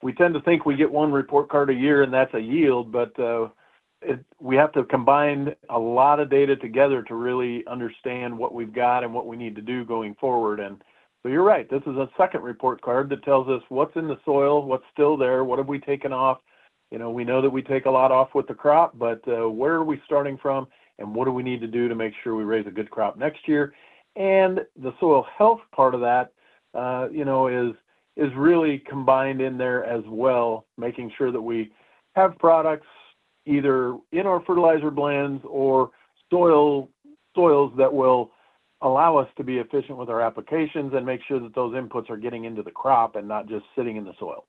we tend to think we get one report card a year and that's a yield, but we have to combine a lot of data together to really understand what we've got and what we need to do going forward. And so you're right, this is a second report card that tells us what's in the soil, what's still there, what have we taken off. We know that we take a lot off with the crop, but where are we starting from, and what do we need to do to make sure we raise a good crop next year? And the soil health part of that, is really combined in there as well, making sure that we have products either in our fertilizer blends or soils that will allow us to be efficient with our applications and make sure that those inputs are getting into the crop and not just sitting in the soil.